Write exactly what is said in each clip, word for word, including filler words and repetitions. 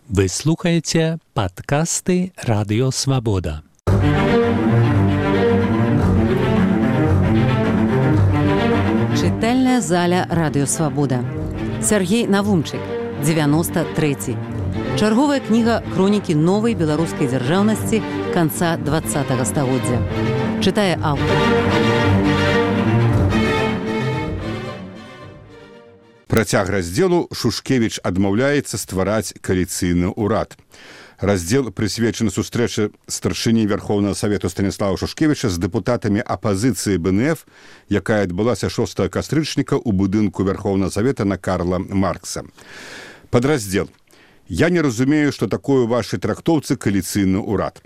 Вы слухаете подкасты «Радио Свобода». Чытальная заля «Радио Свобода». Сергей Навумчык, девяносто третий. Чарговая кніга хронікі новай беларускай дзяржаўнасці канца двадцатага стагоддзя. Чытае аўтар. Працяг раздзелу Шушкевіч адмаўляецца ствараць кааліцыйны ўрад. Раздзел прысвечаны сустрэчы старшыні Верхоўнага Савету Станіслава Шушкевіча з дэпутатамі апазіцыі бэ эн эф, якая адбылася шостага кастрычніка ў будынку Верхоўнага Савета на Карла Маркса. Падраздзел. Я не разумею, што такое ў вашай трактоўцы кааліцыйны ўрад.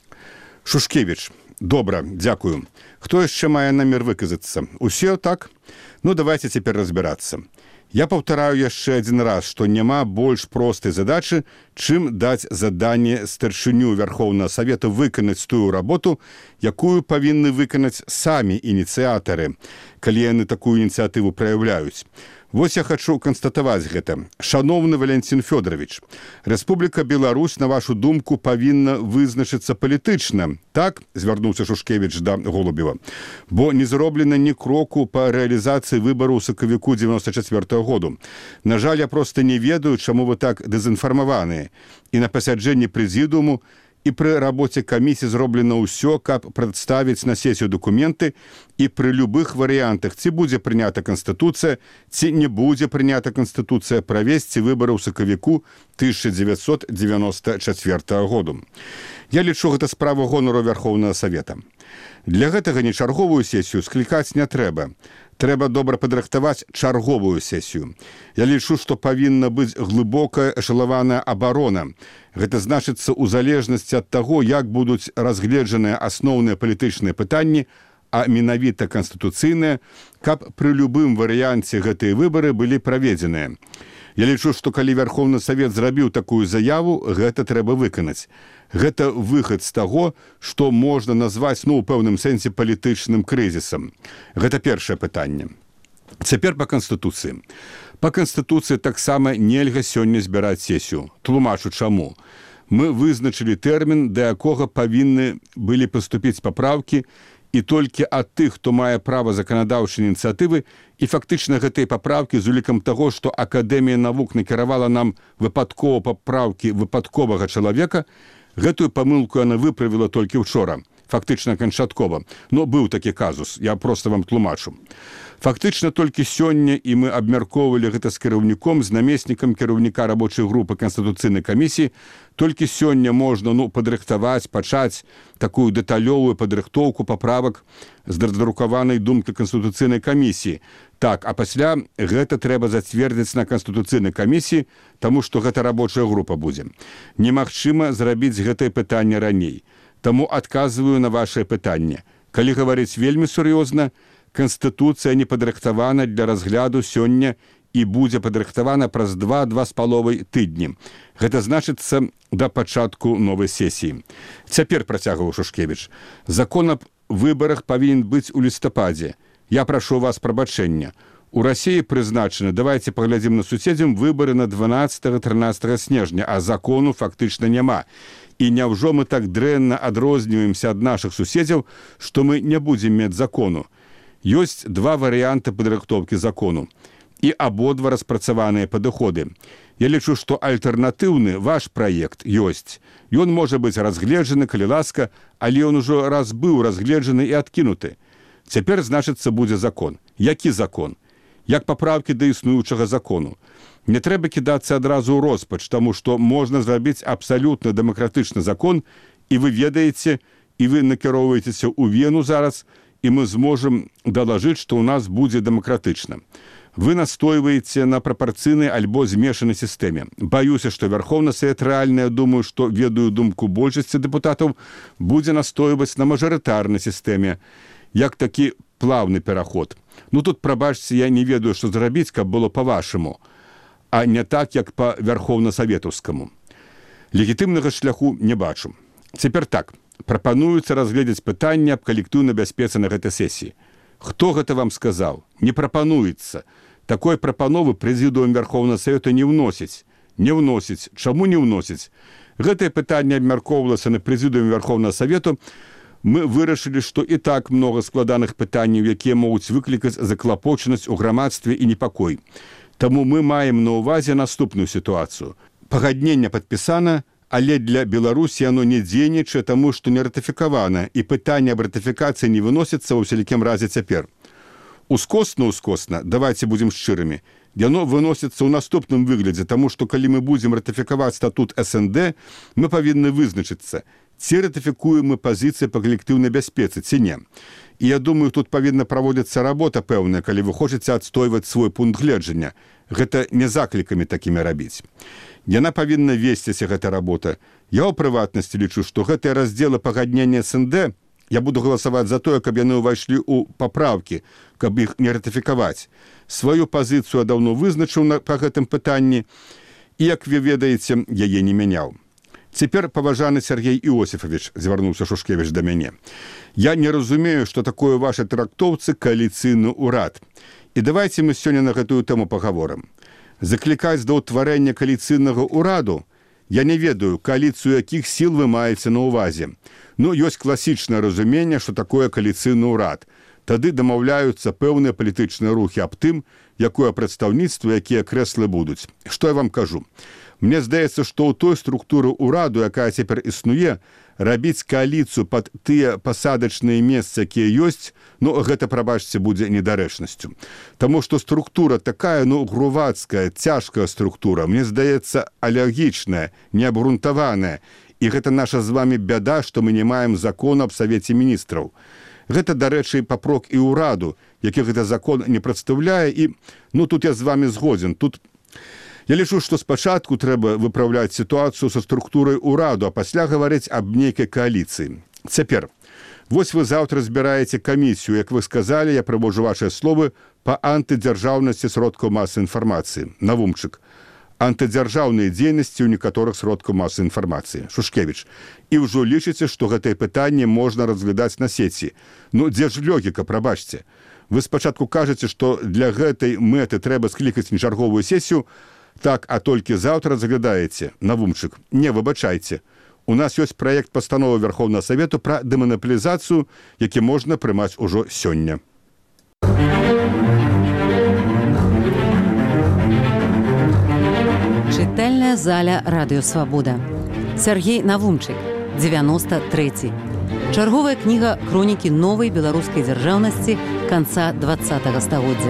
Шушкевіч. Добра, дзякую. Хто яшчэ мае намер выказацца? Усе так? Ну, давайте цяпер разбірацца. Я паўтараю яшчэ адзін раз, што няма больш простай задачы, чым даць заданне старшыню Верхоўнага Савета выканаць тую работу, якую павінны выканаць самі ініцыятары, калі яны такую ініцыятыву праяўляюць. Вось я хачу канстатаваць гэта. Шаноўны Валянцін Фёдорович, Рэспубліка Беларусь, на вашу думку, павінна вызначыцца палітычна. Так, звярнуўся Шушкевіч да Голубева. Бо не зроблена ні кроку па рэалізацыі выбару ў сакавіку дзевяносто чацвёртага году. На жаль, я проста не ведаю, чаму вы так дэзінфармаваныя. І на пасяджэнні прэзідыуму і пры рабоце камісіі зроблена ўсё, каб прадставіць на сесію дакументы і пры любых варыянтах, ці будзе прынята Канстытуцыя, ці не будзе прынята Канстытуцыя, правесці выбары ў сакавіку тысяча дзевяцьсот дзевяносто чацвёртага году. Я лічу, гэта справа гонару Верхоўнага Савета. Для гэтага не чарговую сесію склікаць не трэба. Трэба добра падрыхтаваць чарговую сесію. Я лічу, што павінна быць глыбокая эшалаваная абарона. Гэта значыцца ў залежнасці ад таго, як будуць разгледжаныя асноўныя палітычныя пытанні, а менавіта канстытуцыйныя, каб пры любым варыянце гэтыя выбары былі праведзеныя. Я лічу, што калі Верхоўны Савет зрабіў такую заяву, гэта трэба выканаць. Гэта выхад з таго, што можна назваць, ну, у пэўным сэнсе палітычным крызісам. Гэта першае пытанне. Цяпер па Канстытуцыі. Па Канстытуцыі таксама нельга сёння збіраць сесію. Тлумачу чаму. Мы вызначылі тэрмін, да якога павінны былі паступіць папраўкі, і толькі ад тых, хто мае права заканадаўчай ініцыятывы, і фактычна гэтыя папраўкі з улікам таго, што Акадэмія навук накіравала нам выпадкова папраўкі выпадковага чалавека, гэтую памылку яна выправіла толькі ўчора, фактычна канчаткова. Но быў такі казус, я проста вам тлумачу. Фактычна толькі сёння і мы абмяркоўвалі гэта з кіраўніком, з намеснікам кіраўніка рабочай групы Канстытуцыйнай камісіі. Толькі сёння можна, ну, падрыхтаваць, пачаць такую дэталёвую падрыхтоўку паправак з надрукаванай думкі Канстытуцыйнай камісіі. Так, а пасля гэта трэба зацвердзіць на Канстытуцыйнай камісіі, таму што гэта рабочая група будзе. Немагчыма зрабіць гэтае пытанне раней. Таму адказваю на вашае пытанне. Калі гаварыць вельмі сур'ёзна, Канстытуцыя не падрыхтавана для разгляду сёння і будзе падрыхтавана праз два-два з паловай тыдні. Гэта значыцца да пачатку новай сесіі. Цяпер, працягваў Шушкевіч, закон аб выбарах павінен быць у лістападзе. Я прашу вас прабачэння. У Расіі прызначаны, давайте паглядзім на суседзям, выбары на дванаццатага-трынаццатага снежня, а закону фактычна няма. І няўжо мы так дрэнна адрозніваемся ад нашых суседзяў, што мы не будзем мець закону? Ёсць два варыянты падрыхтоўкі закону. І абодва распрацаваныя падыходы. Я лічу, што альтэрнатыўны ваш праект ёсць. Ён можа быць разгледжаны, калі ласка, але ён ужо раз быў разгледжаны і адкінуты. Цяпер, значыцца, будзе закон. Які закон? Як папраўкі да існуючага закону. Не трэба кідацца адразу ў роспач, таму што можна зрабіць абсалютна дэмакратычны закон, і вы ведаеце, і вы накіроўваецеся ў Вену зараз, і мы зможам далажыць, што ў нас будзе дэмакратычна. Вы настойваеце на прапарцыйнай альбо змешанай сістэме. Баюся, што Верхоўны Савет рэальна, я думаю, што ведаю думку большасці дэпутатаў, будзе настойваць на мажарытарнай сістэме, як такі плаўны пераход. Ну тут, прабачце, я не ведаю, што зрабіць, каб было па-вашаму, а не так, як па-верхоўнасаветаўскаму. Легітымнага шляху не бачу. Цяпер так. Прапануецца разгледзець пытанне аб калектыўнай бяспецы на гэтай сесіі. Хто гэта вам сказаў? Не прапануецца. Такой прапановы прэзідыум Верхоўнага Савета не ўносіць. Не ўносіць. Чаму не ўносіць? Гэтае пытанне абмяркоўвалася на прэзідыуме Верховнага Савету. Мы вырашылі, што і так многа складаных пытанняў, якія могуць выклікаць заклапочанасць у грамадстве і непакой. Таму мы маем на ўвазе наступную сітуацыю. Пагадненне падпісана, але для Беларусі оно не дзейнічае, таму што не ратыфікавана, і пытанне аб ратыфікацыі не выносіцца ва ўсялікім разе цяпер. Ускосна-ускосна, давайте будзем шчырымі, яно выносіцца ў наступным выглядзе, таму што калі мы будзем ратыфікаваць статут эс эн дэ, мы павінны вызначыцца, ці ратыфікуем мы пазіцыі па калектыўнай бяспецы, ці не. І я думаю, тут павінна праводзіцца работа пэўная, калі вы хочаце адстойваць свой пункт гледжання. Гэта не заклікамі такімі рабіць. Яна павінна весціся, гэта работа. Я ў прыватнасці лічу, што гэтыя раздзелы пагаднення эс эн дэ, я буду галасаваць за тое, каб яны ўвайшлі ў папраўкі, каб іх не ратыфікаваць. Сваю пазіцыю я даўно вызначыў на, па гэтым пытанні, і, як вы ведаеце, яе не мяняў. Цяпер, паважаны Сергей Іосіфавіч, звярнуўся Шушкевіч да мяне, я не разумею, што такое ваша трактоўцы кааліцыйны ўрад. І давайте мы сёння на гэтую тэму пагаворым. Заклікаць да ўтварэння кааліцыйнага ўраду, я не ведаю, кааліцыю якіх сіл вы маеце на ўвазе. Ну, ёсць класічнае разуменне, што такое кааліцыйны ўрад. Тады дамаўляюцца пэўныя палітычныя рухі аб тым, якое прадстаўніцтва, якія крэслы будуць. Што я вам кажу? Мне здаецца, што ў той структуры ўраду, якая цяпер існуе, рабіць кааліцыю пад тыя пасадачныя месцы, якія ёсць, ну, гэта, прабачце, будзе недарэчнасцю. Таму што структура такая, ну, грувацкая, цяжкая структура, мне здаецца, алергічная, неабгрунтаваная. І гэта наша з вамі бяда, што мы не маем закону аб Савеце міністраў. Гэта, дарэчы, папрок і ўраду, які гэта закон не прадстаўляе, і, ну, тут я з вамі згодзін. Тут я лічу, што спачатку трэба выпраўляць сітуацыю са структурай ураду, а пасля гаварыць аб нейкай кааліцыі. Цяпер, вось вы заўтра збіраеце камісію, як вы сказалі, я прыводжу вашыя словы, па антыдзяржаўнасці сродкаў масавай інфармацыі. Навумчык. Антыдзяржаўныя дзейнасці ў некаторых сродкаў масавай інфармацыі. Шушкевіч. І ўжо лічыце, што гэтае пытанне можна разглядаць на сеці. Ну, дзе ж логіка, прабачце? Вы спачатку кажаце, што для гэтай мэты трэба склікаць нечарговую сесію. Так, а толькі заўтра заглядаеце, Навумчык, не выбачайце. У нас ёсць праект пастановы Верховнага Савету пра дэманаполізацыю, які можна прымаць ужо сёння. Чытальная заля Радыё Свабода. Сергей Навумчык, дзевяносто трэці. Чарговая кніга хронікі новай беларускай дзяржаўнасці канца двадцатага стагоддзя.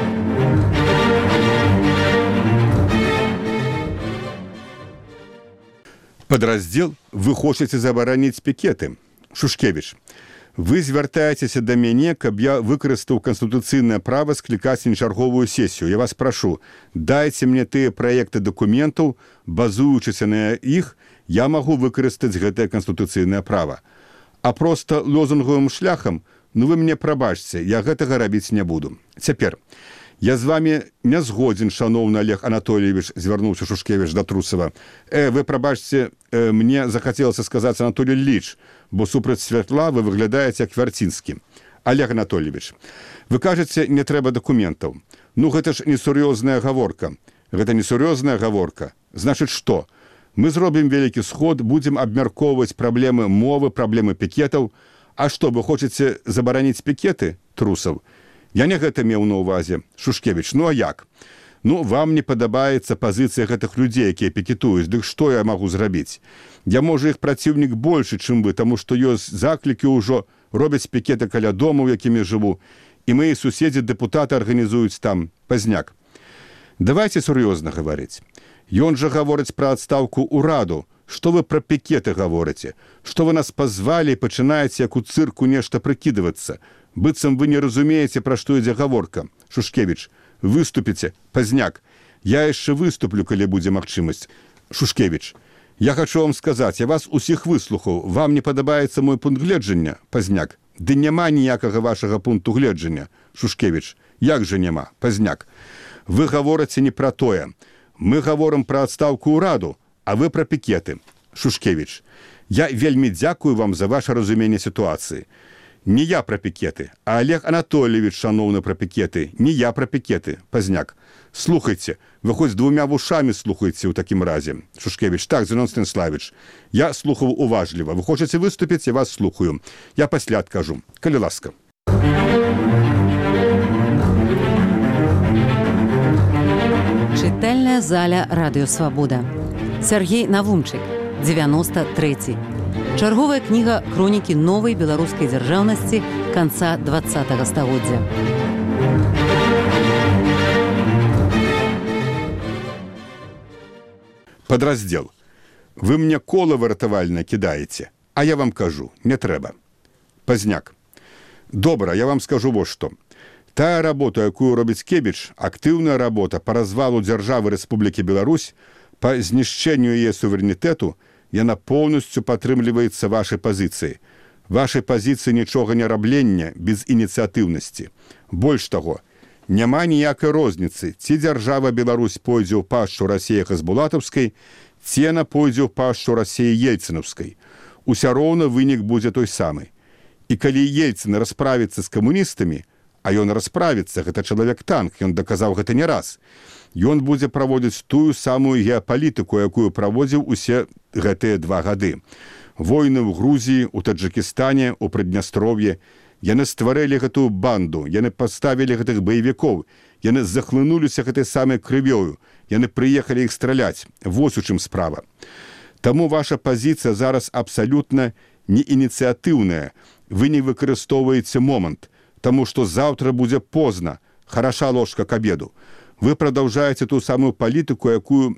Падраздзел «Вы хочаце забараніць пікеты». Шушкевіч, вы звяртаецеся да мяне, каб я выкарыстаў канстытуцыйнае права склікаць нечарговую сесію. Я вас прашу, дайце мне тыя праекты дакументаў, базуючыся на іх, я магу выкарыстаць гэтае канстытуцыйнае права. А проста лозунгавым шляхам, ну вы мне прабачце, я гэтага рабіць не буду. Цяпер, я з вами не згодзін, шаноўны Олег Анатольевич, звярнуўся Шушкевіч да Трусава. Э, вы прабачце, э, мне захацелася сказаць Анатолий Ильич, бо супраць святла вы выглядаеце як Вярцінскі. Олег Анатольевич, вы кажаце, не трэба дакументаў. Ну, гэта ж несур'ёзная гаворка. Гэта несур'ёзная гаворка. Значыць, што? Мы зробім вялікі сход, будзем абмяркоўваць праблемы мовы, праблемы пікетаў. А што, вы хочаце забараніць пікеты, Трусаў? Я не гэта меў на ўвазе. Шушкевіч, ну а як? Ну, вам не падабаецца пазіцыя гэтых людзей, якія пікетуюць. Дык што я магу зрабіць? Я, можа, іх праціўнік большы, чым вы, таму што ёсць заклікі ўжо, робяць пікеты каля домаў, якімі жыву. І мои суседзі дэпутаты арганізуюць там пазняк. Давайте сур'ёзна гаварыць. Ён жа гаворыць пра адстаўку ўраду. Што вы пра пікеты гаворыце? Што вы нас пазвалі і пачынаеце, як у цырку, нешта прыкідвацца? Быццам вы не разумееце, пра што ідзе гаворка. Шушкевіч, выступіце, пазняк. Я яшчэ выступлю, калі будзе магчымасць. Шушкевіч, я хачу вам сказаць, я вас усіх выслухаў. Вам не падабаецца мой пункт гледжання, пазняк. Ды няма ніякага вашага пункту гледжання. Шушкевіч, як жа няма, пазняк. Вы гаворыце не пра тое. Мы гаворым пра адстаўку ўраду, а вы пра пікеты. Шушкевіч, я вельмі дзякую вам за ваше разуменне сітуацыі. Не я пра пікеты, а Олег Анатольевич, шановны, пра пікеты. Не я пра пікеты, Пазняк. Слухайте, вы хоць двумя вушамі слухаеце ў такім разе. Шушкевич, так, Зенон Станіславович, я слухаў уважліва. Вы хочаце выступіць, я вас слухаю. Я пасля адкажу. Калі ласка. Чытальная заля Радыё Свабода. Сергей Навумчык, дзевяносто трэці. Чарговая кніга хронікі новай беларускай дзяржаўнасці канца двадцатага стагоддзя. Падраздзел. Вы мне кола выратавальна кідаеце, а я вам кажу, не трэба. Пазняк. Добра, я вам скажу вот што. Тая работа, якую робіць Кебіч, актыўная работа па развалу дзяржавы Рэспублікі Беларусь, па знішчэнню яе суверэнітэту, яна поўнасцю падтрымліваецца вашай пазіцыі. Вашай пазіцыі нічога не раблення без ініцыятыўнасці. Больш таго, няма ніякай розніцы, ці дзяржава Беларусь пойдзе ў пашчу Расіі Хасбулатаўскай, ці яна пойдзе ў пашчу Расіі Ельцынаўскай. Уся роўна вынік будзе той самы. І калі Ельцын расправіцца з камуністамі, а ён расправіцца, гэта чалавек-танк, ён даказаў гэта не раз, ён будзе праводзіць тую самую геапалітыку, якую праводзіў усе гэтыя два гады. Войны ў Грузіі, у Таджыкістане, у Прыднястров'і. Яны стварэлі гэтую банду, яны паставілі гэтых баевікоў, яны захлынуліся гэтай самай крывёю, яны прыехалі іх страляць. Вось у чым справа. Таму ваша пазіцыя зараз абсалютна неініцыятыўная. Вы не выкарыстоўваеце момант, таму што заўтра будзе позна, хараша ложка к обеду. Вы продолжаете ту самую палітыку, якую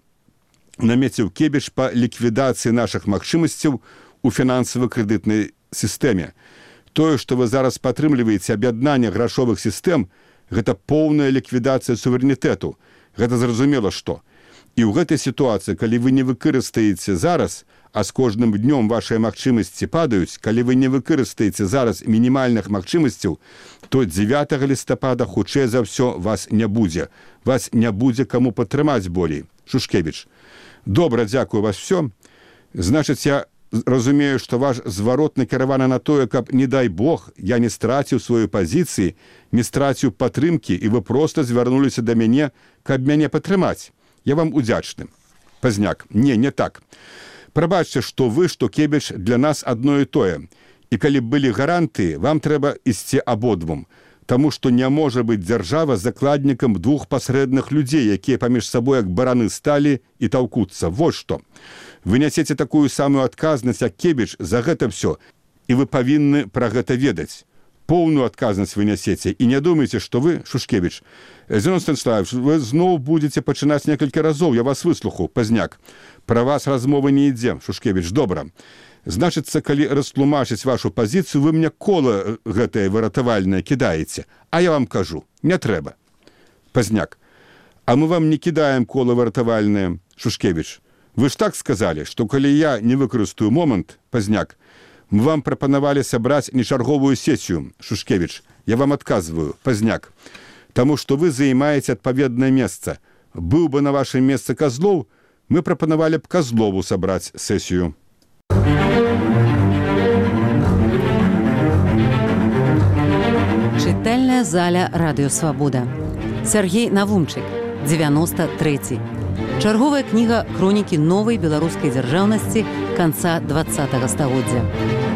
намеціў Кебіч па ліквідацыі нашых магчымасцяў у фінансава-крэдытнай сістэме. Тое, што вы зараз падтрымліваеце аб'яднанне грашовых сістэм, гэта поўная ліквідацыя суверэнітэту. Гэта зразумела што. І ў гэтай сітуацыі, калі вы не выкарыстаеце зараз, а з кожным днём вашыя магчымасці падаюць, калі вы не выкарыстаеце зараз мінімальных магчымасцяў, то дзевятага лістапада хутчэй за ўсё вас не будзе. Вас не будзе каму падтрымаць болей. Шушкевич. Добра, дзякую вас всё. Значыць, я разумею, што ваш зварот накіраваны на тое, каб, не дай Бог, я не страціў сваёй пазіцыі, не страціў падтрымкі, і вы проста звярнуліся да мяне, каб мяне падтрымаць. Я вам удзячны. Пазняк. Не, не так. Прабачце, што вы, што Кебіч для нас адно і тое. І калі б былі гарантыі, вам трэба ісці абодвум. Таму што не можа быць дзяржава закладнікам двух пасрэдных людзей, якія паміж сабой як бараны сталі і таўкуцца. Вот што. Вы нясеце такую самую адказнасць, як Кебіч, за гэта ўсё. І вы павінны пра гэта ведаць. Поўную адказнасць вы нясеце. І не думайце, што вы, Шушкевич, Зенон Станіславович, вы зноў будзеце пачынаць некалькі разоў, я вас выслухаў, Пазняк. Пра вас размовы не ідзе, Шушкевич, добра. Значыцца, калі растлумачыць вашу пазіцыю, вы мне кола гэтае выратавальнае кідаеце. А я вам кажу, не трэба. Пазняк. А мы вам не кідаем кола выратавальнае, Шушкевич. Вы ж так сказалі, што калі я не выкарыстаю момант, Пазняк, мы вам прапанавалі сабраць нечарговую сесію, Шушкевич. Я вам адказваю, Пазняк. Таму што вы займаеце адпаведнае месца. Быў бы на вашым месцы Казлоў, мы прапанавалі б Казлову сабраць сесію. Чытальная заля Радыё Свабода. Сергей Навумчык, дзевяносто трэці. Чарговая кніга хронікі новай беларускай дзяржаўнасці канца двадцатага стагоддзя.